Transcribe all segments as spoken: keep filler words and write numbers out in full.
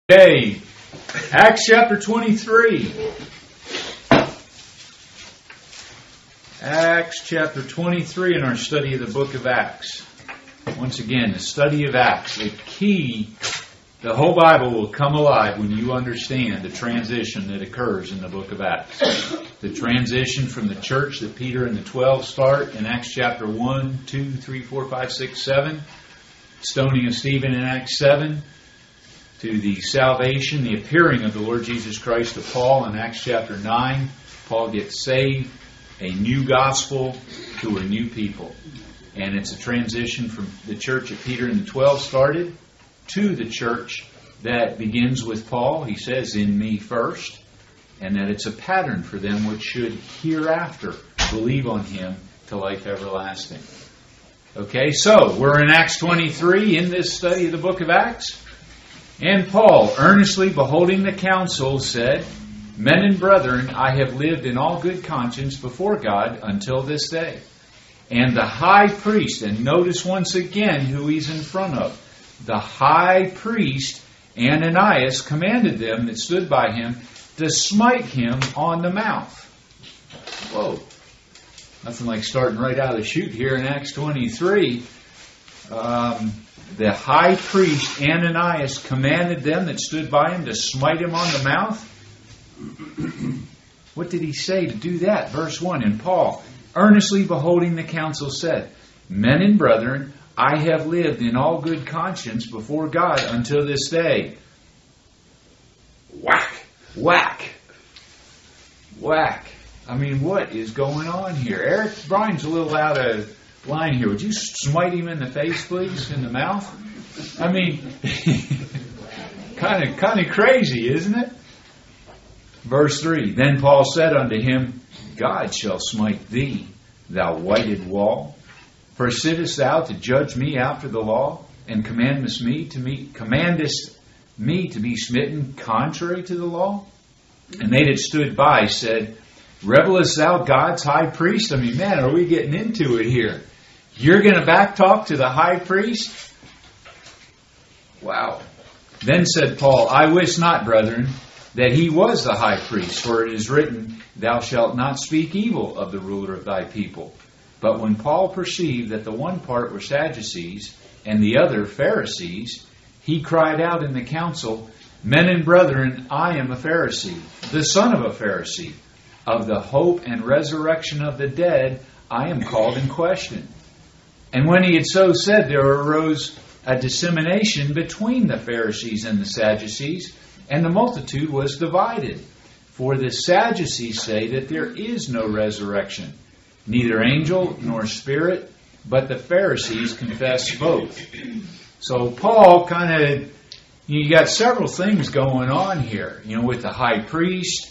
Okay, Acts chapter twenty-three. Acts chapter twenty-three in our study of the book of Acts. Once again, the study of Acts. The key, the whole Bible will come alive when you understand the transition that occurs in the book of Acts. The transition from the church that Peter and the twelve start in Acts chapter one, two, three, four, five, six, seven. Stoning of Stephen in Acts seven. To the salvation, the appearing of the Lord Jesus Christ to Paul in Acts chapter nine. Paul gets saved, a new gospel to a new people. And it's a transition from the church that Peter and the twelve started to the church that begins with Paul. He says, in me first. And that it's a pattern for them which should hereafter believe on Him to life everlasting. Okay, so we're in Acts twenty-three in this study of the book of Acts. And Paul, earnestly beholding the council, said, Men and brethren, I have lived in all good conscience before God until this day. And the high priest, and notice once again who he's in front of, the high priest Ananias commanded them that stood by him to smite him on the mouth. Whoa. Nothing like starting right out of the chute here in Acts twenty-three. Um... The high priest Ananias commanded them that stood by him to smite him on the mouth. What did he say to do that? Verse one, and Paul, earnestly beholding the council, said, Men and brethren, I have lived in all good conscience before God until this day. Whack! Whack! Whack! I mean, what is going on here? Eric Brian's a little out of line here. Would you smite him in the face, please? In the mouth? I mean, kind of kind of crazy, isn't it? Verse three, Then Paul said unto him, God shall smite thee, thou whited wall. For sittest thou to judge me after the law, and commandest me to me, commandest me to be smitten contrary to the law? And they that stood by said, Revelest thou God's high priest? I mean, man, are we getting into it here? You're going to backtalk to the high priest? Wow. Then said Paul, I wish not, brethren, that he was the high priest, for it is written, Thou shalt not speak evil of the ruler of thy people. But when Paul perceived that the one part were Sadducees, and the other Pharisees, he cried out in the council, Men and brethren, I am a Pharisee, the son of a Pharisee. Of the hope and resurrection of the dead, I am called in question. And when he had so said, there arose a dissemination between the Pharisees and the Sadducees, and the multitude was divided. For the Sadducees say that there is no resurrection, neither angel nor spirit, but the Pharisees confess both. So Paul kind of, you got several things going on here, you know, with the high priest,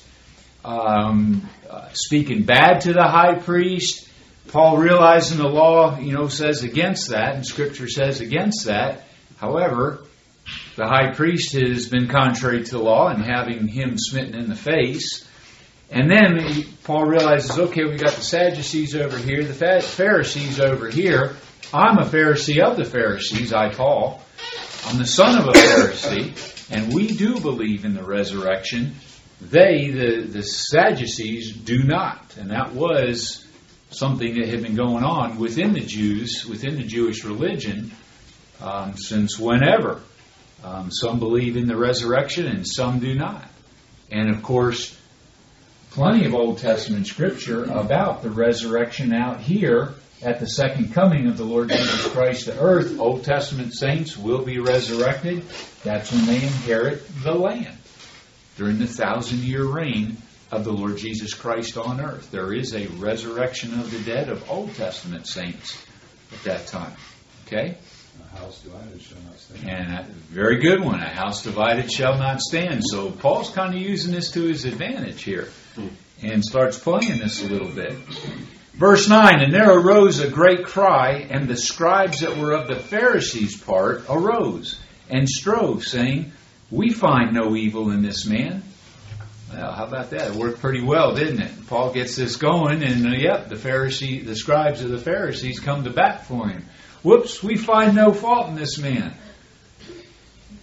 um, uh, speaking bad to the high priest. Paul, realizing the law, you know, says against that, and Scripture says against that. However, the high priest has been contrary to the law and having him smitten in the face. And then he, Paul realizes, okay, we got the Sadducees over here, the Pharisees over here. I'm a Pharisee of the Pharisees, I, Paul. I'm the son of a Pharisee, and we do believe in the resurrection. They, the, the Sadducees, do not. And that was something that had been going on within the Jews, within the Jewish religion, um, since whenever. Um, some believe in the resurrection and some do not. And of course, plenty of Old Testament scripture about the resurrection out here at the second coming of the Lord Jesus Christ to earth. Old Testament saints will be resurrected. That's when they inherit the land during the thousand-year reign of the Lord Jesus Christ on earth. There is a resurrection of the dead of Old Testament saints at that time. Okay? A house divided shall not stand. And a very good one. A house divided shall not stand. So Paul's kind of using this to his advantage here and starts playing this a little bit. Verse nine, And there arose a great cry, and the scribes that were of the Pharisees' part arose and strove, saying, We find no evil in this man. Well, how about that? It worked pretty well, didn't it? Paul gets this going, and uh, yep, the Pharisee, the scribes of the Pharisees come to bat for him. Whoops, we find no fault in this man.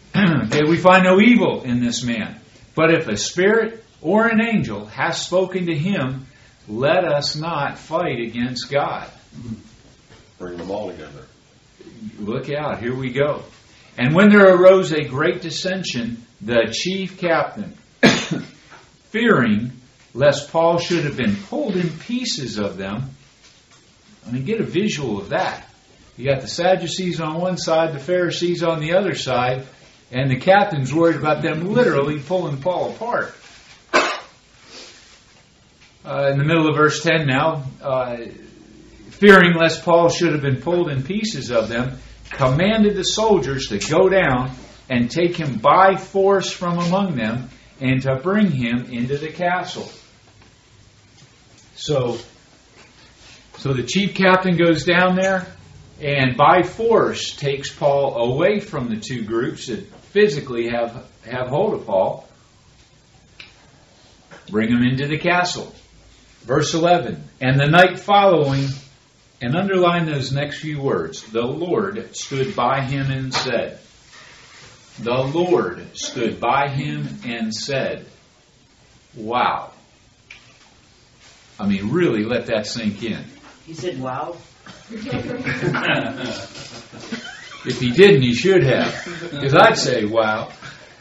Okay, we find no evil in this man. But if a spirit or an angel has spoken to him, let us not fight against God. Bring them all together. Look out, here we go. And when there arose a great dissension, the chief captain, fearing lest Paul should have been pulled in pieces of them. I mean, get a visual of that. You got the Sadducees on one side, the Pharisees on the other side, and the captain's worried about them literally pulling Paul apart. Uh, in the middle of verse ten now, uh, fearing lest Paul should have been pulled in pieces of them, commanded the soldiers to go down and take him by force from among them and to bring him into the castle. So, so the chief captain goes down there and by force takes Paul away from the two groups that physically have, have hold of Paul. Bring him into the castle. Verse eleven, and the night following, and underline those next few words, the Lord stood by him and said, the Lord stood by him and said, wow. I mean, really let that sink in. He said, wow. If he didn't, he should have. Because I'd say, wow.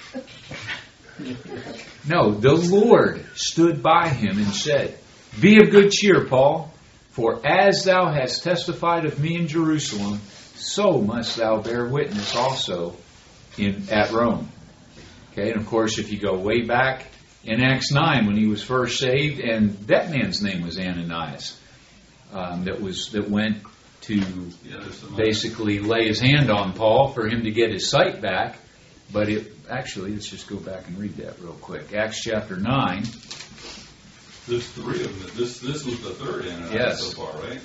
No, the Lord stood by him and said, be of good cheer, Paul, for as thou hast testified of me in Jerusalem, so must thou bear witness also in at Rome. Okay, and of course, if you go way back in Acts nine, when he was first saved, and that man's name was Ananias, um, that was that went to Yeah, basically lay his hand on Paul for him to get his sight back. But it actually, let's just go back and read that real quick. Acts chapter nine. There's three of them. This this was the third Ananias Yes. so far, right?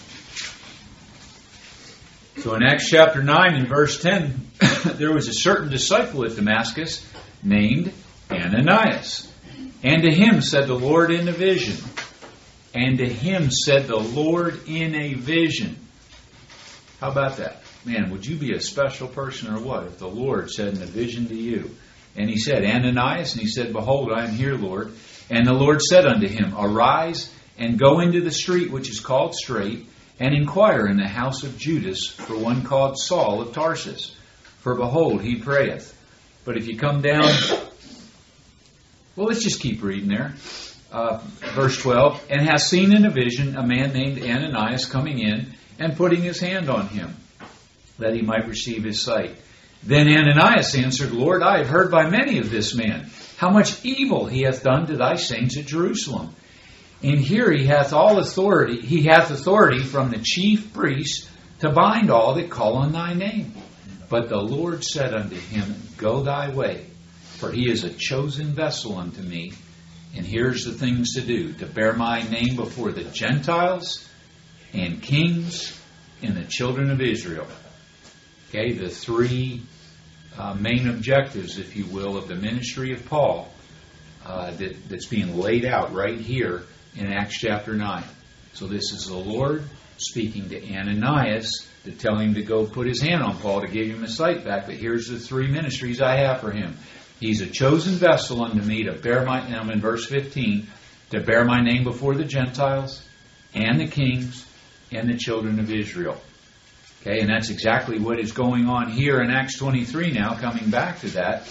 So in Acts chapter nine and verse ten, there was a certain disciple at Damascus named Ananias. And to him said the Lord in a vision. And to him said the Lord in a vision. How about that? Man, would you be a special person or what if the Lord said in a vision to you? And he said, Ananias, and he said, behold, I am here, Lord. And the Lord said unto him, arise and go into the street which is called Straight, and inquire in the house of Judas for one called Saul of Tarsus. For behold, he prayeth. But if you come down, well, let's just keep reading there. Uh, verse twelve, and hath seen in a vision a man named Ananias coming in and putting his hand on him, that he might receive his sight. Then Ananias answered, Lord, I have heard by many of this man, how much evil he hath done to thy saints at Jerusalem. And here he hath all authority, he hath authority from the chief priests to bind all that call on thy name. But the Lord said unto him, go thy way, for he is a chosen vessel unto me. And here's the things to do, to bear my name before the Gentiles and kings and the children of Israel. Okay, the three uh, main objectives, if you will, of the ministry of Paul uh, that, that's being laid out right here in Acts chapter nine. So this is the Lord speaking to Ananias to tell him to go put his hand on Paul to give him his sight back. But here's the three ministries I have for him. He's a chosen vessel unto me to bear my, and I'm in verse fifteen, to bear my name before the Gentiles and the kings and the children of Israel. Okay, and that's exactly what is going on here in Acts twenty-three now, coming back to that.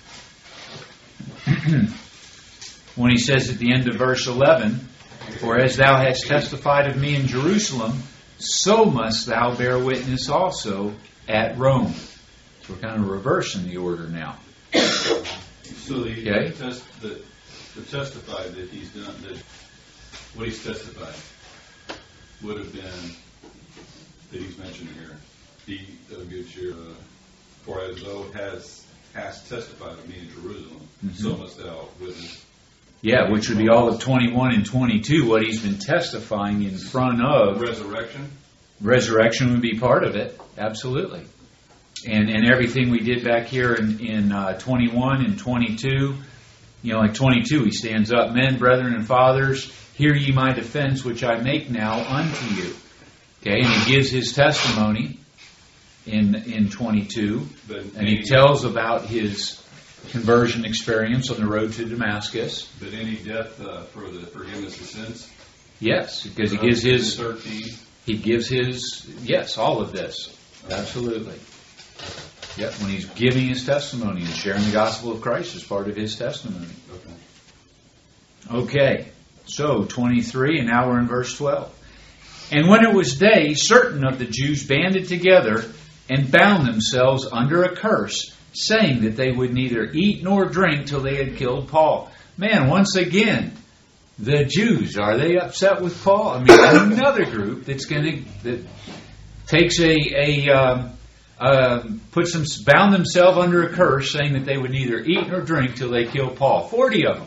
When he says at the end of verse eleven, for as thou hast testified of me in Jerusalem, so must thou bear witness also at Rome. So we're kind of reversing the order now. So the, Okay. the, test, the, the testify that he's done, that what he's testified would have been that he's mentioned here. Be of good cheer, uh, for as thou has hast testified of me in Jerusalem, Mm-hmm. so must thou witness. Yeah, which would be all of twenty-one and twenty-two, what he's been testifying in front of. Resurrection. Resurrection would be part of it, absolutely. And and everything we did back here in, in uh, twenty-one and twenty-two, you know, like twenty-two, he stands up, men, brethren, and fathers, hear ye my defense, which I make now unto you. Okay, and he gives his testimony. in in twenty-two, But and he any- tells about his conversion experience on the road to Damascus. But any death uh, for the forgiveness of sins? Yes, because he Uh, gives his thirteen. he gives his yes, all of this. Absolutely. Yep, when he's giving his testimony and sharing the gospel of Christ as part of his testimony. Okay. Okay, so twenty-three, and now we're in verse twelve. And when it was day, certain of the Jews banded together and bound themselves under a curse, saying that they would neither eat nor drink till they had killed Paul. Man, once again, the Jews, are they upset with Paul? I mean, another group that's going to that takes a a um, uh, puts them bound themselves under a curse, saying that they would neither eat nor drink till they kill Paul. Forty of them.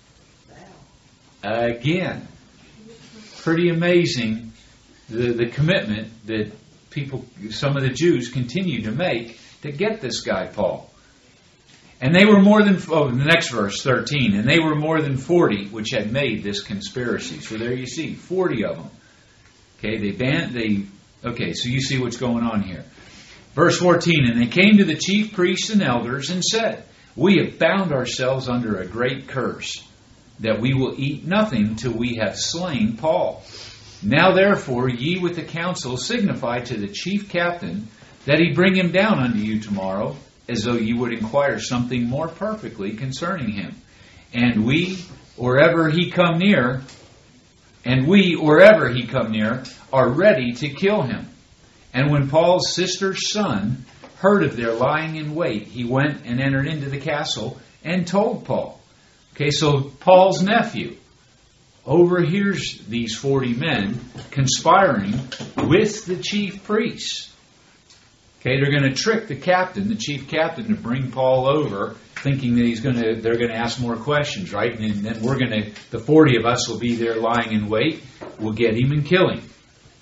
Again, pretty amazing the the commitment that people, some of the Jews, continue to make to get this guy Paul. And they were more than, oh, the next verse, thirteen, and they were more than forty which had made this conspiracy. So there you see, forty of them. Okay, they banned, they, okay, so you see what's going on here. Verse fourteen, and they came to the chief priests and elders and said, we have bound ourselves under a great curse, that we will eat nothing till we have slain Paul. Now therefore ye with the council signify to the chief captain that he bring him down unto you tomorrow, as though you would inquire something more perfectly concerning him. And we, or ever he come near, and we, or ever he come near, are ready to kill him. And when Paul's sister's son heard of their lying in wait, he went and entered into the castle and told Paul. Okay, so Paul's nephew overhears these forty men conspiring with the chief priests. Okay, they're going to trick the captain, the chief captain, to bring Paul over, thinking that he's going to, they're going to ask more questions, right? And then we're going to, the forty of us will be there lying in wait. We'll get him and kill him.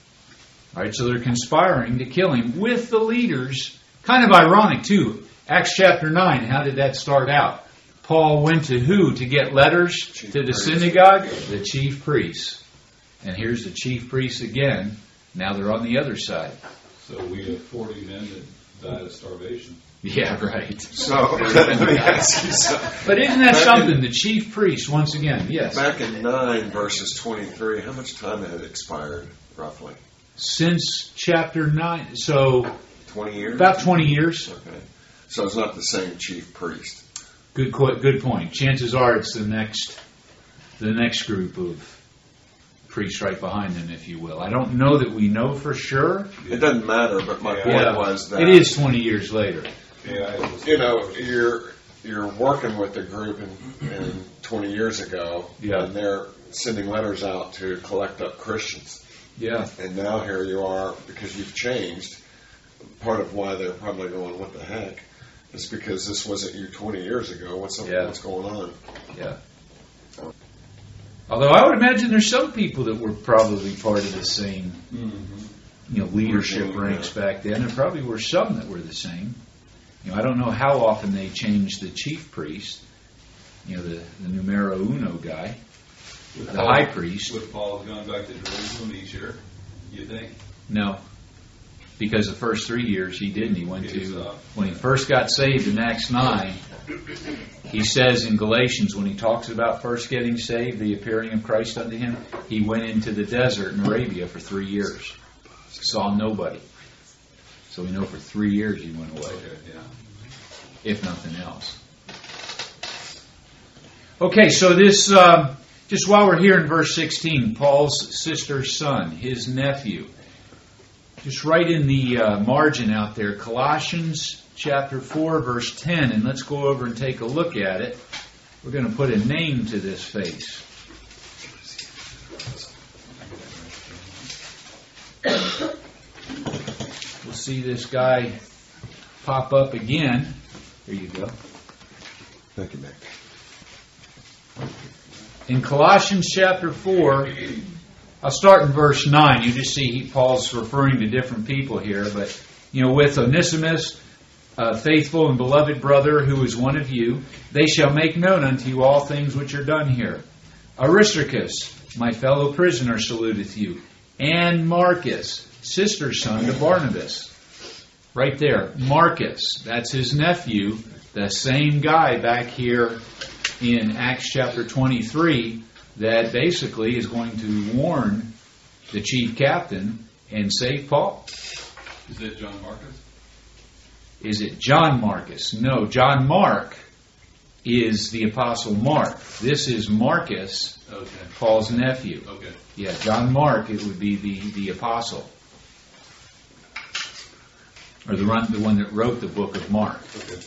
All right, so they're conspiring to kill him with the leaders. Kind of ironic, too. Acts chapter nine, how did that start out? Paul went to who to get letters Chief to the priest. synagogue? The chief priests. And here's the chief priests again. Now they're on the other side. So we have forty men that died of starvation. Yeah, right. So, let me ask you something. But isn't that Back something? in- The chief priests, once again, yes. Back in nine verses twenty-three, how much time had expired, roughly? Since chapter nine, so twenty years? about twenty years. Okay. So it's not the same chief priest. Good, qu- good point. Chances are it's the next, the next group of priests right behind them, if you will. I don't know that we know for sure. It doesn't matter, but my Yeah. point Yeah, was that it is twenty years later. Yeah, it was- you know, you're you're working with the group in, in twenty years ago, Yeah. and they're sending letters out to collect up Christians. Yeah, And now here you are, because you've changed. Part of why they're probably going, what the heck, is because this wasn't you twenty years ago. What's, Yeah. what's going on? yeah. Although I would imagine there's some people that were probably part of the same, Mhm. you know, leadership Regime, ranks yeah. back then. There probably were some that were the same. You know, I don't know how often they changed the chief priest. You know, the, the numero uno guy, Would the Paul- high priest. Would Paul have gone back to Jerusalem each year, you think? No, because the first three years he didn't. He went He was, to uh, when he first got saved in Acts nine. He says in Galatians, when he talks about first getting saved, the appearing of Christ unto him, he went into the desert in Arabia for three years, saw nobody. So we know for three years he went away, Okay, yeah. if nothing else. Okay, so this, uh, just while we're here in verse sixteen, Paul's sister's son, his nephew. Just write in the uh, margin out there, Colossians chapter four, verse ten, and let's go over and take a look at it. We're going to put a name to this face. We'll see this guy pop up again. There you go. Thank you, Nick. In Colossians chapter four, I'll start in verse nine. You just see he, Paul's referring to different people here. But, you know, with Onesimus, a faithful and beloved brother who is one of you, they shall make known unto you all things which are done here. Aristarchus, my fellow prisoner, saluteth you. And Marcus, sister's son to Barnabas. right there, Marcus. That's his nephew, the same guy back here in Acts chapter twenty-three that basically is going to warn the chief captain and save Paul. Is that John Marcus? Is it John Marcus? No, John Mark is the Apostle Mark. This is Marcus, Okay. Paul's nephew. Okay. Yeah, John Mark, it would be the, the Apostle. Or the one, the one that wrote the book of Mark.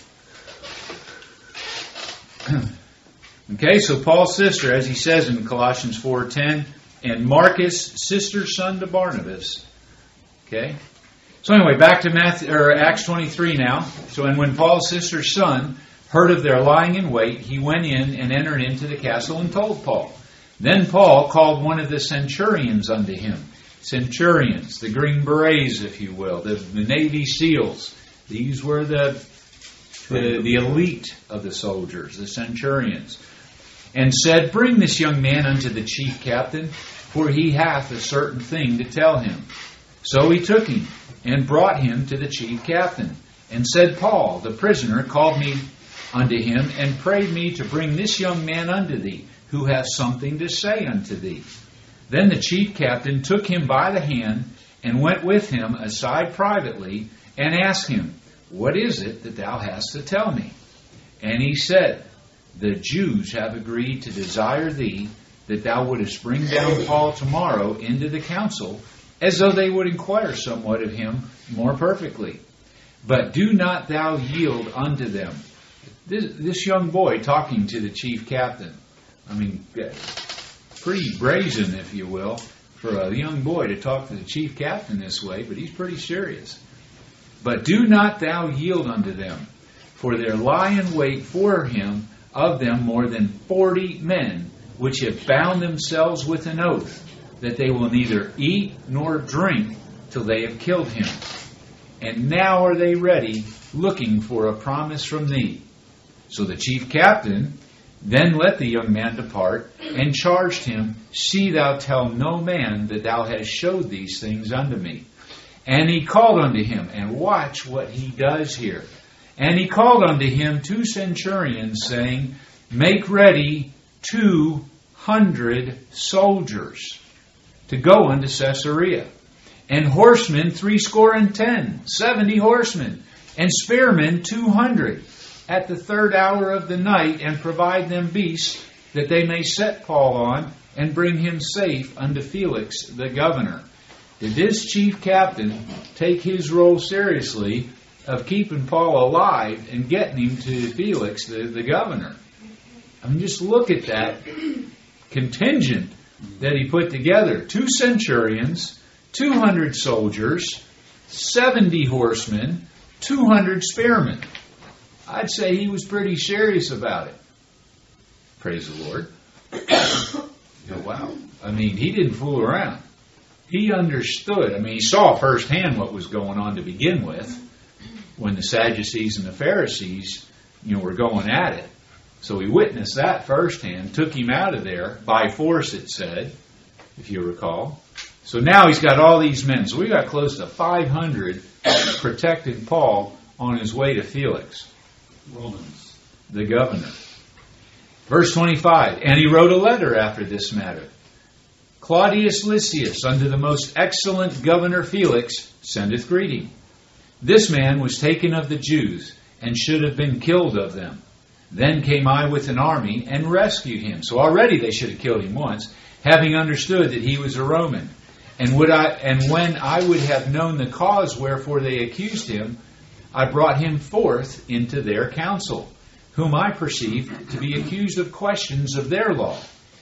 Okay. Okay, so Paul's sister, as he says in Colossians four ten, and Marcus, sister, son to Barnabas. Okay? So anyway, back to Matthew, or Acts twenty-three now. So, and when Paul's sister's son heard of their lying in wait, he went in and entered into the castle and told Paul. Then Paul called one of the centurions unto him. Centurions, the green berets, if you will, the, the Navy SEALs. These were the, the the elite of the soldiers, the centurions. And said, Bring this young man unto the chief captain, for he hath a certain thing to tell him. So he took him, and brought him to the chief captain, and said, Paul, the prisoner, called me unto him, and prayed me to bring this young man unto thee, who hath something to say unto thee. Then the chief captain took him by the hand, and went with him aside privately, and asked him, What is it that thou hast to tell me? And he said, The Jews have agreed to desire thee, that thou wouldest bring down Paul tomorrow into the council, as though they would inquire somewhat of him more perfectly. But do not thou yield unto them. This, this young boy talking to the chief captain. I mean, pretty brazen, if you will, for a young boy to talk to the chief captain this way, but he's pretty serious. But do not thou yield unto them, for there lie in wait for him of them more than forty men, which have bound themselves with an oath, that they will neither eat nor drink till they have killed him. And now are they ready, looking for a promise from thee. So the chief captain then let the young man depart, and charged him, See thou tell no man that thou hast showed these things unto me. And he called unto him, and watch what he does here. And he called unto him two centurions, saying, Make ready two hundred soldiers to go unto Caesarea, and horsemen threescore and ten, seventy horsemen, and spearmen two hundred, at the third hour of the night, and provide them beasts, that they may set Paul on, and bring him safe unto Felix the governor. Did this chief captain take his role seriously of keeping Paul alive and getting him to Felix the, the governor? I mean, just look at that contingent that he put together. Two centurions, two hundred soldiers, seventy horsemen, two hundred spearmen. I'd say he was pretty serious about it. Praise the Lord. Oh, wow. I mean, he didn't fool around. He understood. I mean, he saw firsthand what was going on to begin with when the Sadducees and the Pharisees, you know, were going at it. So he witnessed that firsthand, took him out of there by force, it said, if you recall. So now he's got all these men. So we got close to five hundred protecting Paul on his way to Felix, Romans, the governor. Verse twenty-five, And he wrote a letter after this matter. Claudius Lysias, unto the most excellent governor Felix, sendeth greeting. This man was taken of the Jews, and should have been killed of them. Then came I with an army, and rescued him. So already they should have killed him once, having understood that he was a Roman. And would I, and when I would have known the cause wherefore they accused him, I brought him forth into their council, whom I perceived to be accused of questions of their law,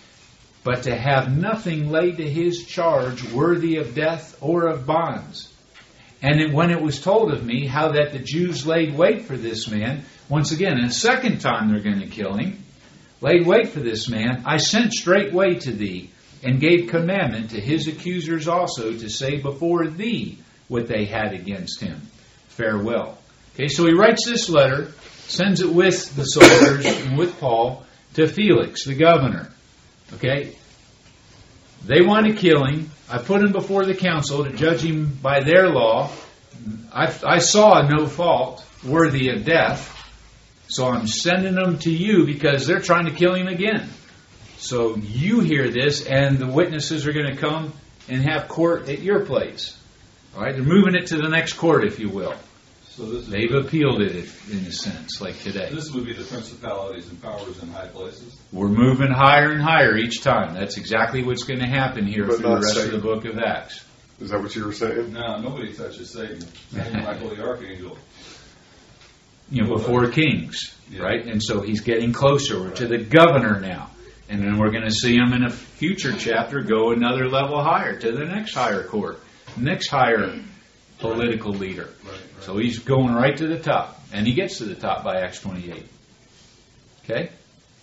but to have nothing laid to his charge worthy of death or of bonds. And it, when it was told of me how that the Jews laid wait for this man, once again, a second time they're going to kill him, laid wait for this man, I sent straightway to thee, and gave commandment to his accusers also to say before thee what they had against him. Farewell. Okay, so he writes this letter, sends it with the soldiers and with Paul to Felix, the governor. Okay, they want to kill him. I put him before the council to judge him by their law, I, I saw no fault worthy of death, so I'm sending them to you because they're trying to kill him again. So you hear this, and the witnesses are going to come and have court at your place. All right, they're moving it to the next court, if you will. So this is They've the, appealed it, in a sense, like today. This would be the principalities and powers in high places. We're moving higher and higher each time. That's exactly what's going to happen here But through the not rest Satan. of the book of Acts. Is that what you were saying? No, nobody touches Satan. Satan, Michael the Archangel. You know, before kings, Yeah. right? And so he's getting closer. We're to the governor now. And then we're going to see him in a future chapter go another level higher to the next higher court, next higher political leader. Right, right. So he's going right to the top. And he gets to the top by Acts twenty-eight. Okay?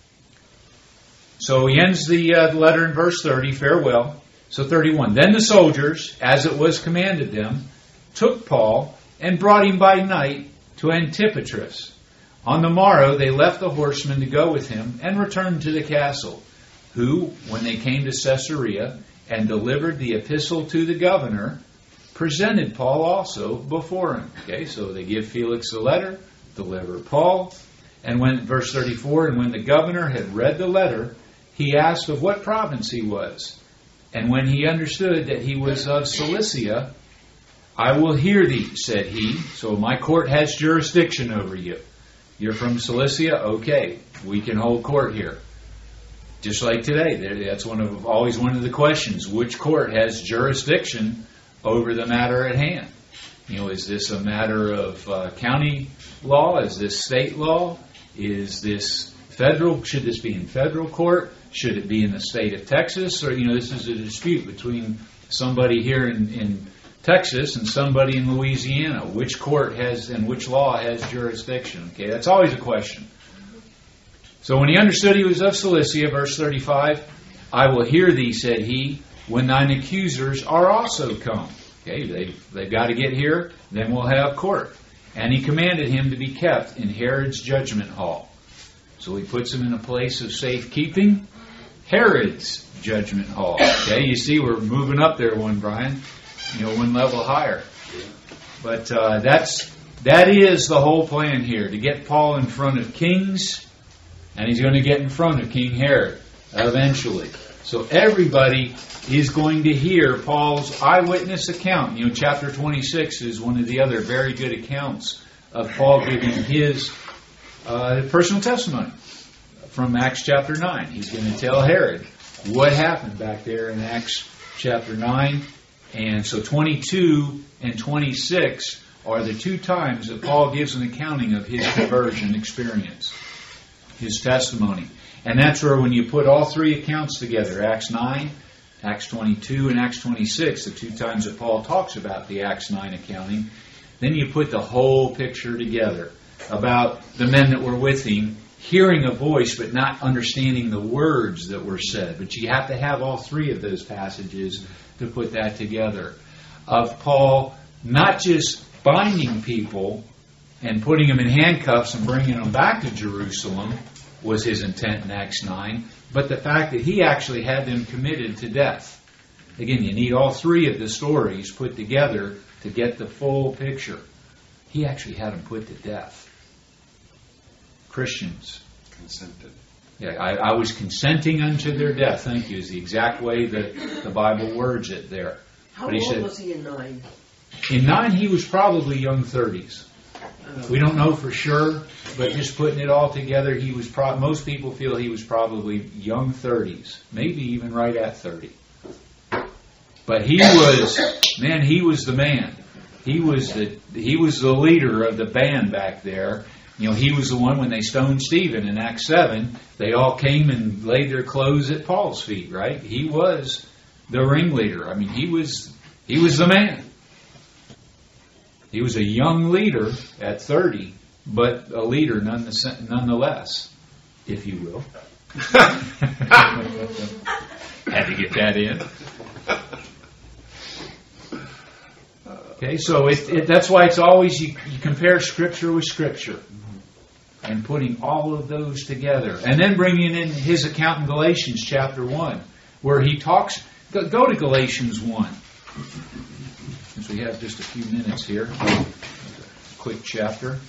So he ends the uh, letter in verse thirty, farewell. So thirty-one, then the soldiers, as it was commanded them, took Paul and brought him by night to Antipatris. On the morrow they left the horsemen to go with him and returned to the castle, who, when they came to Caesarea and delivered the epistle to the governor, presented Paul also before him. Okay, so they give Felix the letter, deliver Paul, and when, verse thirty-four, and when the governor had read the letter, he asked of what province he was. And when he understood that he was of Cilicia, I will hear thee, said he. So my court has jurisdiction over you. You're from Cilicia? Okay, we can hold court here. Just like today, that's one of always one of the questions. Which court has jurisdiction over the matter at hand? You know, is this a matter of uh, county law? Is this state law? Is this federal? Should this be in federal court? Should it be in the state of Texas? Or, you know, this is a dispute between somebody here in, in Texas and somebody in Louisiana. Which court has and which law has jurisdiction? Okay, that's always a question. So when he understood he was of Cilicia, verse thirty-five, I will hear thee, said he, when thine accusers are also come. Okay, they, they've got to get here, then we'll have court. And he commanded him to be kept in Herod's judgment hall. So he puts him in a place of safekeeping. Herod's judgment hall. Okay, you see we're moving up there one, Brian. You know, one level higher. But uh, that's that is the whole plan here, to get Paul in front of kings, and he's going to get in front of King Herod eventually. So everybody is going to hear Paul's eyewitness account. You know, chapter twenty-six is one of the other very good accounts of Paul giving his uh, personal testimony from Acts chapter nine. He's going to tell Herod what happened back there in Acts chapter nine. And so twenty-two and twenty-six are the two times that Paul gives an accounting of his conversion experience, his testimony. And that's where when you put all three accounts together, Acts nine, Acts twenty-two, and Acts twenty-six, the two times that Paul talks about the Acts nine accounting, then you put the whole picture together about the men that were with him hearing a voice but not understanding the words that were said. But you have to have all three of those passages to put that together. Of Paul not just binding people and putting them in handcuffs and bringing them back to Jerusalem was his intent in Acts nine, but the fact that he actually had them committed to death. Again, you need all three of the stories put together to get the full picture. He actually had them put to death. Christians. Consented. Yeah, I, I was consenting unto their death. Thank you, is the exact way that the Bible words it there. How But he old said- was he in nine? In nine, he was probably young thirties. We don't know for sure, but just putting it all together, he was. Pro- most people feel he was probably young thirties, maybe even right at thirty. But he was, man, he was the man. He was the he was the leader of the band back there. You know, he was the one when they stoned Stephen in Acts seven. They all came and laid their clothes at Paul's feet. Right? He was the ringleader. I mean, he was he was the man. He was a young leader at thirty, but a leader nonetheless, if you will. Had to get that in. Okay, so it, it, that's why it's always, you, you compare Scripture with Scripture. And putting all of those together. And then bringing in his account in Galatians chapter one, where he talks, go, go to Galatians one. since we have just a few minutes here. Quick chapter.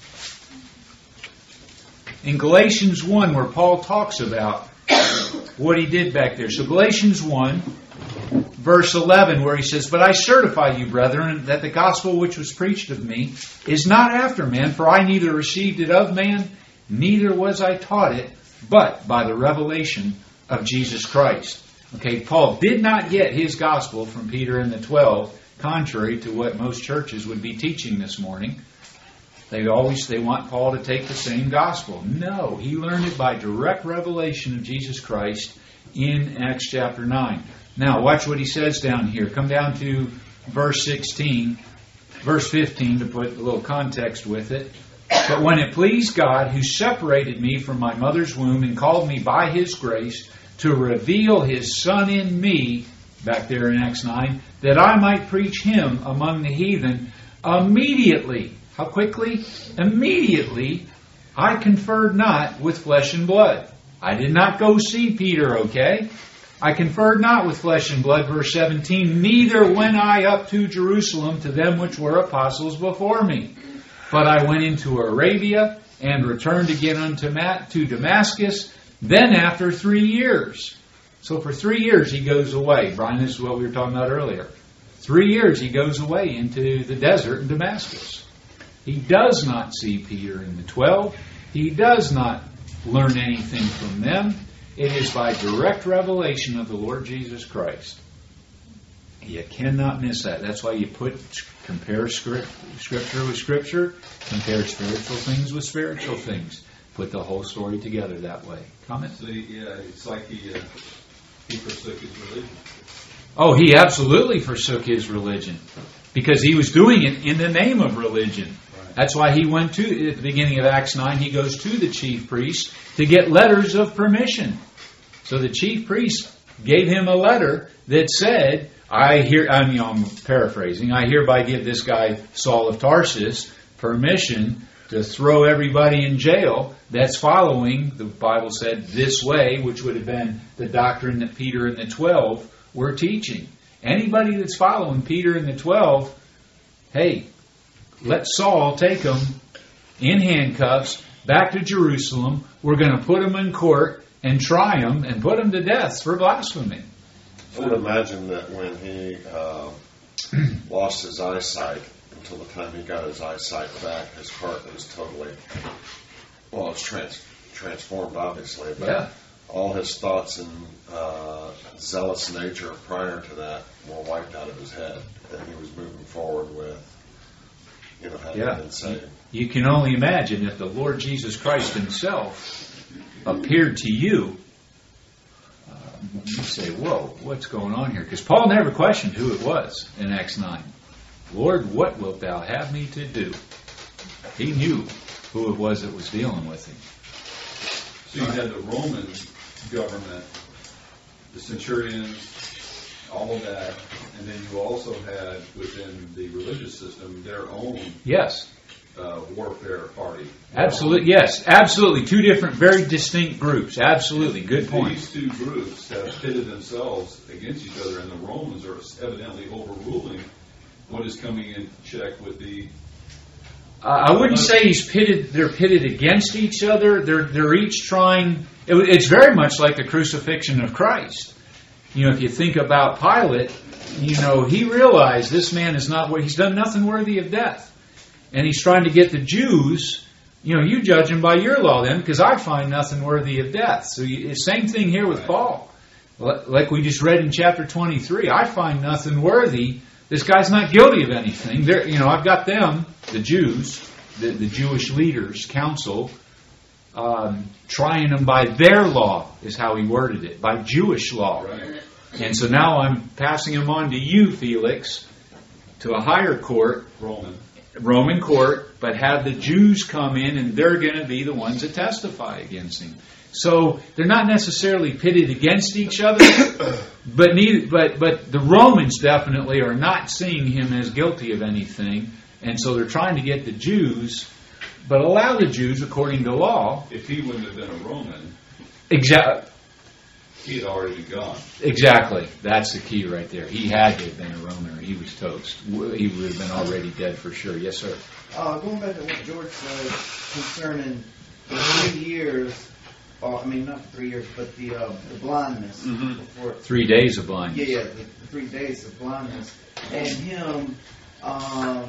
In Galatians one, where Paul talks about what he did back there. So Galatians one, verse eleven, where he says, "But I certify you, brethren, that the gospel which was preached of me is not after man, for I neither received it of man, neither was I taught it, but by the revelation of Jesus Christ." Okay, Paul did not get his gospel from Peter and the twelve, contrary to what most churches would be teaching this morning. They always they want Paul to take the same gospel. No, he learned it by direct revelation of Jesus Christ in Acts chapter nine. Now, watch what he says down here. Come down to verse sixteen, verse fifteen to put a little context with it. "But when it pleased God, who separated me from my mother's womb and called me by His grace to reveal His Son in me," back there in Acts nine, "that I might preach Him among the heathen, immediately," how quickly? "Immediately I conferred not with flesh and blood." I did not go see Peter, okay? "I conferred not with flesh and blood," verse seventeen, "neither went I up to Jerusalem to them which were apostles before me. But I went into Arabia and returned again unto to Damascus, then after three years." So for three years he goes away. Brian, this is what we were talking about earlier. Three years he goes away into the desert in Damascus. He does not see Peter and the twelve. He does not learn anything from them. It is by direct revelation of the Lord Jesus Christ. You cannot miss that. That's why you put compare script, Scripture with Scripture, compare spiritual things with spiritual things. Put the whole story together that way. Comment? So, yeah, it's like he, uh, he forsook his religion. Oh, he absolutely forsook his religion. Because he was doing it in the name of religion. Right. That's why he went to, at the beginning of Acts nine, he goes to the chief priest to get letters of permission. So the chief priest gave him a letter that said, I hear, I mean, I'm paraphrasing, "I hereby give this guy, Saul of Tarsus, permission to throw everybody in jail that's following," the Bible said, "this way," which would have been the doctrine that Peter and the twelve were teaching. Anybody that's following Peter and the twelve, hey, let Saul take them in handcuffs back to Jerusalem. We're going to put them in court and try them and put them to death for blasphemy. I would imagine that when he uh, lost his eyesight, until the time he got his eyesight back, his heart was totally, well, it's trans- transformed, obviously, but Yeah. all his thoughts and uh, zealous nature prior to that were wiped out of his head, and he was moving forward with, you know, having Yeah. been saved. You can only imagine if the Lord Jesus Christ Himself appeared to you, um, you say, whoa, what's going on here? Because Paul never questioned who it was in Acts nine. "Lord, what wilt thou have me to do?" He knew who it was that was dealing with him. So you had the Roman government, the centurions, all of that, and then you also had within the religious system their own Yes, uh, warfare party. absolutely. Yes, absolutely. Two different, very distinct groups. Absolutely. Good point. These two groups have pitted themselves against each other, and the Romans are evidently overruling what is coming in check with the. Uh, I wouldn't say he's pitted. They're pitted against each other. They're they're each trying. It, it's very much like the crucifixion of Christ. You know, if you think about Pilate, you know, he realized this man is not what he's done nothing worthy of death, and he's trying to get the Jews. You know, you judge him by your law then, because I find nothing worthy of death. So, you, same thing here with Paul. Like we just read in chapter twenty-three, I find nothing worthy. This guy's not guilty of anything. They're, you know, I've got them, the Jews, the, the Jewish leaders, council, um, trying them by their law, is how he worded it, by Jewish law. Right. And so now I'm passing them on to you, Felix, to a higher court, Roman. Roman court, but have the Jews come in and they're going to be the ones that testify against him. So they're not necessarily pitted against each other, but neither, but but the Romans definitely are not seeing him as guilty of anything, and so they're trying to get the Jews, but allow the Jews according to law. If he wouldn't have been a Roman, Exactly. He had already been gone. Exactly. That's the key right there. He had to have been a Roman or he was toast. He would have been already dead for sure. Yes, sir. Uh, going back to what George said concerning the three years, or, I mean, not the three years, but the uh, the blindness. Mm-hmm. Before, Three days of blindness. yeah, yeah, the, the three days of blindness. And him, uh,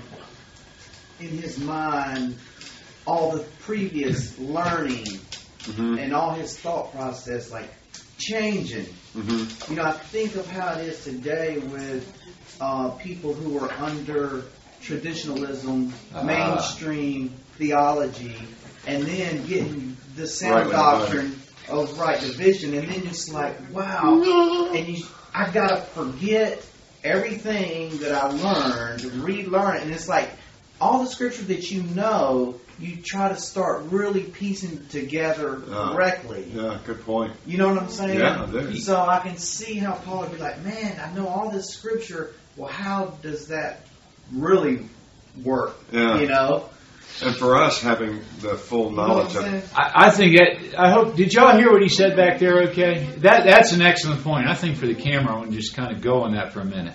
in his mind, all the previous learning Mm-hmm. and all his thought process, like, changing. Mm-hmm. You know, I think of how it is today with uh, people who are under traditionalism, Ah. mainstream theology, and then getting the sound Right, right, doctrine of right division, and then it's like, wow, and you, I gotta forget everything that I learned, relearn it, and it's like all the scripture that you know, you try to start really piecing together Ah. correctly. Yeah, good point. You know what I'm saying? Yeah, I do. So I can see how Paul would be like, man, I know all this scripture. Well, how does that really work? Yeah. You know? And for us, having the full You know what knowledge I'm of saying? I, I think that, I hope, did y'all hear what he said back there okay? That That's an excellent point. I think for the camera, I want to just kind of go on that for a minute.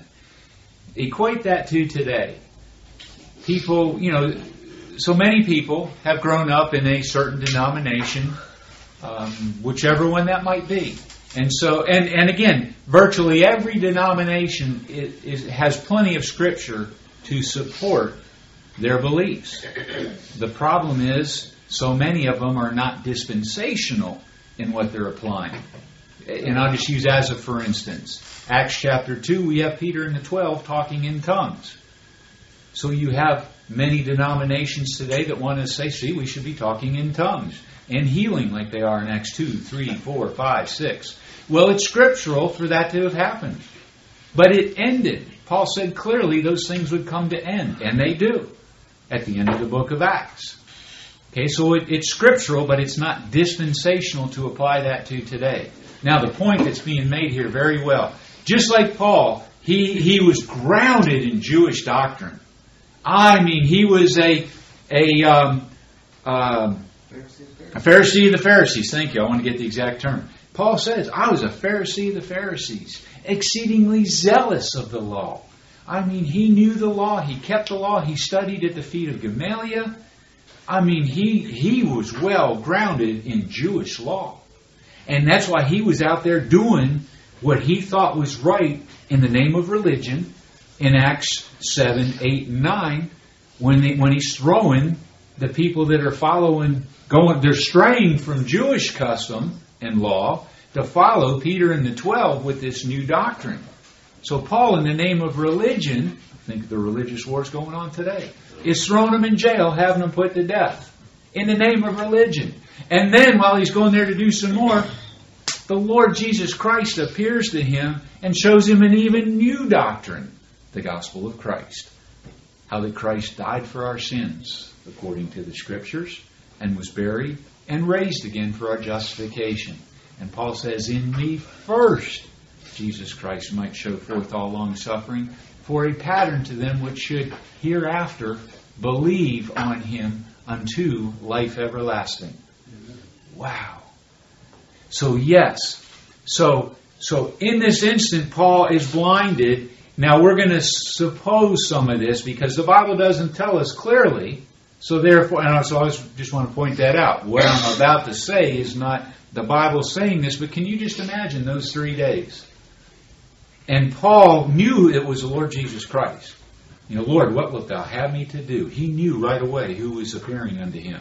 Equate that to today. People, you know, so many people have grown up in a certain denomination, um, whichever one that might be. And so, and, and again, virtually every denomination is, is, has plenty of scripture to support their beliefs. The problem is, so many of them are not dispensational in what they're applying. And I'll just use as a for instance. Acts chapter two, we have Peter and the twelve talking in tongues. So you have many denominations today that want to say, see, we should be talking in tongues and healing like they are in Acts two, three, four, five, six. Well, it's scriptural for that to have happened. But it ended. Paul said clearly those things would come to end, and they do, at the end of the book of Acts. Okay, so it, it's scriptural, but it's not dispensational to apply that to today. Now, the point that's being made here very well, just like Paul, he, he was grounded in Jewish doctrine. I mean, he was a a, um, um, a Pharisee of the Pharisees. Thank you. I want to get the exact term. Paul says, I was a Pharisee of the Pharisees, exceedingly zealous of the law. I mean, he knew the law. He kept the law. He studied at the feet of Gamaliel. I mean, he he was well grounded in Jewish law. And that's why he was out there doing what he thought was right in the name of religion in Acts seven, eight, and nine, when they, when he's throwing the people that are following, going, they're straying from Jewish custom and law to follow Peter and the twelve with this new doctrine. So Paul, in the name of religion, I think the religious war's going on today, is throwing them in jail, having them put to death in the name of religion. And then while he's going there to do some more, the Lord Jesus Christ appears to him and shows him an even new doctrine, the gospel of Christ. How that Christ died for our sins, according to the Scriptures, and was buried and raised again for our justification. And Paul says, in me first, Jesus Christ might show forth all long-suffering, for a pattern to them which should hereafter believe on him unto life everlasting. Wow. So yes. So so in this instant, Paul is blinded. Now we're going to suppose some of this because the Bible doesn't tell us clearly. So therefore, and so I just want to point that out. What I'm about to say is not the Bible saying this, but can you just imagine those three days? And Paul knew it was the Lord Jesus Christ. You know, Lord, what wilt thou have me to do? He knew right away who was appearing unto him.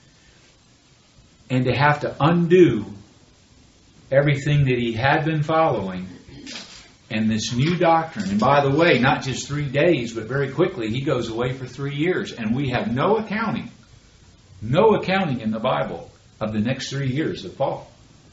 And to have to undo everything that he had been following and this new doctrine. And by the way, not just three days, but very quickly, he goes away for three years. And we have no accounting, no accounting in the Bible of the next three years of Paul.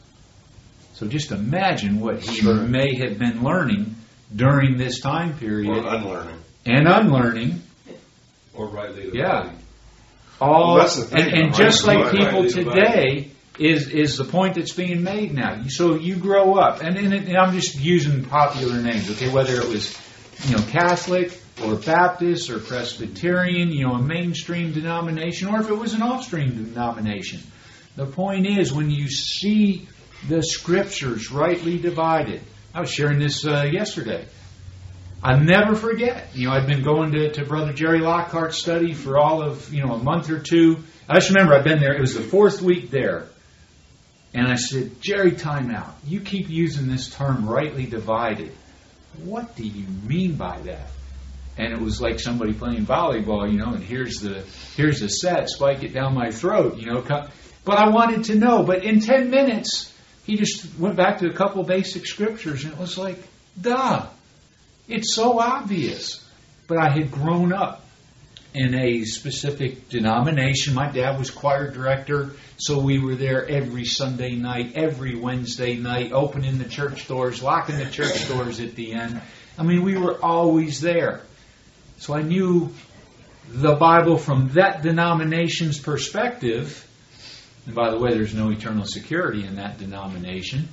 So just imagine what he Sure. may have been learning during this time period. Or unlearning. And unlearning. Or rightly Yeah. dividing. All, Well, that's the thing, and, and right? just like Right, people right, today is is the point that's being made now. So you grow up, and, and, and I'm just using popular names, okay? Whether it was, you know, Catholic or Baptist or Presbyterian, you know, a mainstream denomination, or if it was an off-stream denomination. The point is, when you see The Scriptures rightly divided. I was sharing this uh, yesterday. I'll never forget. You know, I'd been going to, to Brother Jerry Lockhart's study for all of, you know, a month or two. I just remember I'd been there. It was the fourth week there. And I said, Jerry, time out. You keep using this term, rightly divided. What do you mean by that? And it was like somebody playing volleyball, you know, and here's the here's the set, spike it down my throat, you know. But I wanted to know. But in ten minutes, he just went back to a couple basic scriptures, and it was like, duh. It's so obvious. But I had grown up in a specific denomination. My dad was choir director, so we were there every Sunday night, every Wednesday night, opening the church doors, locking the church doors at the end. I mean, we were always there. So I knew the Bible from that denomination's perspective. And by the way, there's no eternal security in that denomination.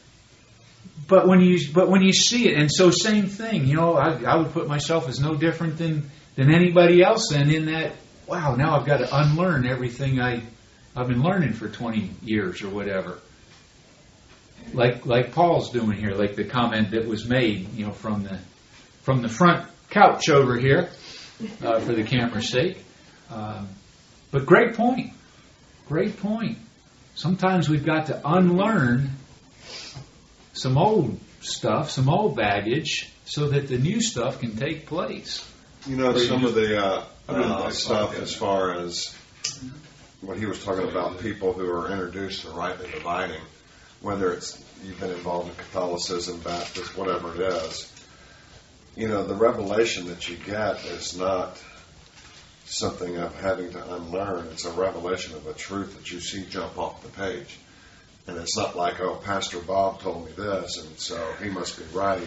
But when you but when you see it, and so same thing, you know, I, I would put myself as no different than, than anybody else. And in that, wow, now I've got to unlearn everything I I've been learning for twenty years or whatever. Like like Paul's doing here, like the comment that was made, you know, from the from the front couch over here, uh, for the camera's sake. Um, but great point, great point. Sometimes we've got to unlearn some old stuff, some old baggage, so that the new stuff can take place. You know, some of the uh, uh, like stuff podcast. as far as what he was talking about, people who are introduced to rightly dividing, whether it's you've been involved in Catholicism, Baptist, whatever it is, you know, the revelation that you get is not something of having to unlearn. It's a revelation of a truth that you see jump off the page. And it's not like, oh, Pastor Bob told me this, and so he must be right.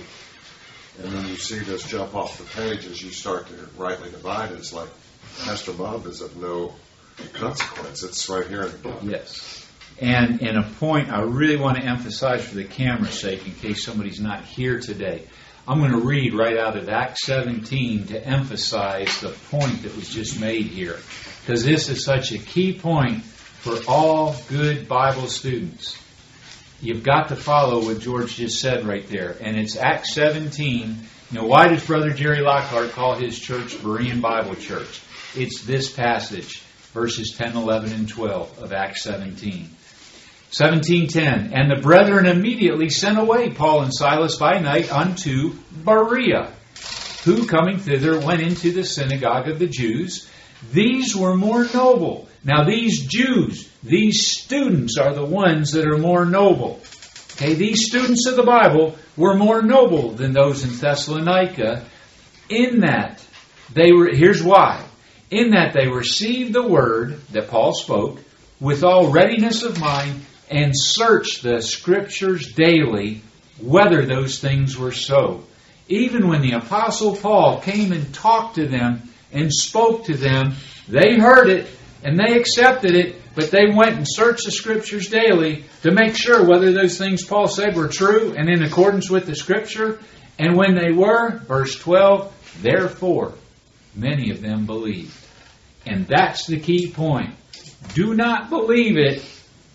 And then you see this jump off the page as you start to rightly divide. It's like, Pastor Bob is of no consequence. It's right here in the book. Yes. And, and a point I really want to emphasize for the camera's sake, in case somebody's not here today. I'm going to read right out of Acts seventeen to emphasize the point that was just made here. Because this is such a key point for all good Bible students. You've got to follow what George just said right there. And it's Acts seventeen. You know, why does Brother Jerry Lockhart call his church Berean Bible Church? It's this passage, verses ten, eleven, and twelve of Acts seventeen. seventeen ten. And the brethren immediately sent away Paul and Silas by night unto Berea, who coming thither went into the synagogue of the Jews. These were more noble. Now these Jews, these students are the ones that are more noble. Okay, these students of the Bible were more noble than those in Thessalonica, in that they were, here's why, in that they received the word that Paul spoke with all readiness of mind and searched the Scriptures daily whether those things were so. Even when the Apostle Paul came and talked to them and spoke to them, they heard it and they accepted it, but they went and searched the Scriptures daily to make sure whether those things Paul said were true and in accordance with the Scripture. And when they were, verse twelve, therefore many of them believed. And that's the key point. Do not believe it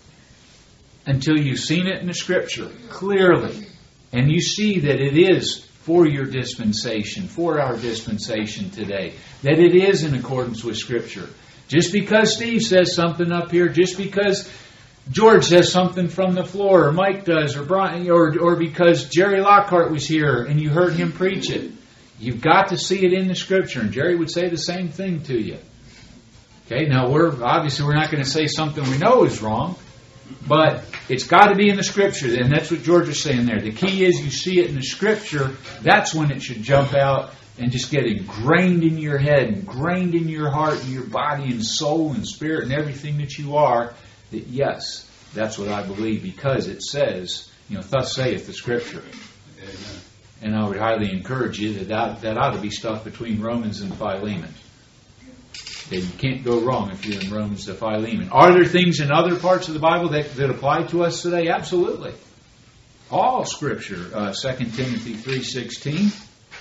until you've seen it in the Scripture clearly. And you see that it is for your dispensation, for our dispensation today. That it is in accordance with Scripture. Just because Steve says something up here, just because George says something from the floor, or Mike does, or Brian, or, or because Jerry Lockhart was here and you heard him preach it. You've got to see it in the Scripture. And Jerry would say the same thing to you. Okay, now we're obviously we're not going to say something we know is wrong, but it's got to be in the Scripture, and that's what George is saying there. The key is you see it in the Scripture. That's when it should jump out and just get ingrained in your head, ingrained in your heart, and your body, and soul, and spirit, and everything that you are. That yes, that's what I believe, because it says, you know, thus saith the Scripture. Amen. And I would highly encourage you that that, that ought to be stuff between Romans and Philemon. You can't go wrong if you're in Romans to Philemon. Are there things in other parts of the Bible that, that apply to us today? Absolutely. All Scripture, uh, Second Timothy three sixteen.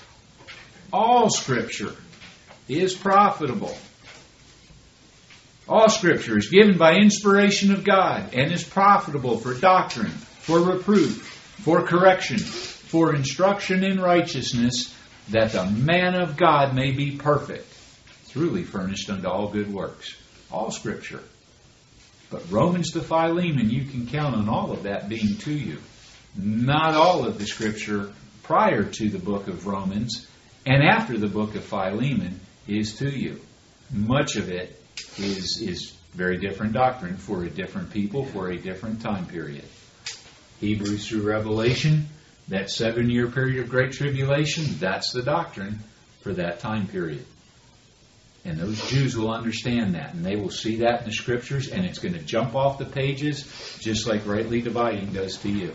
All Scripture is profitable. All Scripture is given by inspiration of God and is profitable for doctrine, for reproof, for correction, for instruction in righteousness, that the man of God may be perfect, truly furnished unto all good works. All Scripture. But Romans to Philemon, you can count on all of that being to you. Not all of the Scripture prior to the book of Romans and after the book of Philemon is to you. Much of it is, is very different doctrine for a different people, for a different time period. Hebrews through Revelation, that seven-year period of great tribulation, that's the doctrine for that time period. And those Jews will understand that, and they will see that in the Scriptures, and it's going to jump off the pages just like rightly dividing does to you.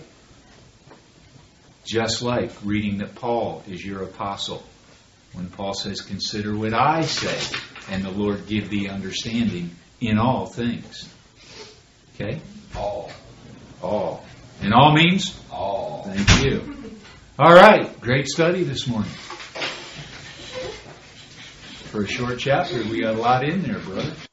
Just like reading that Paul is your apostle. When Paul says, consider what I say, and the Lord give thee understanding in all things. Okay? All. All. And all means? All. Thank you. All right. Great study this morning. For a short chapter, we got a lot in there, brother.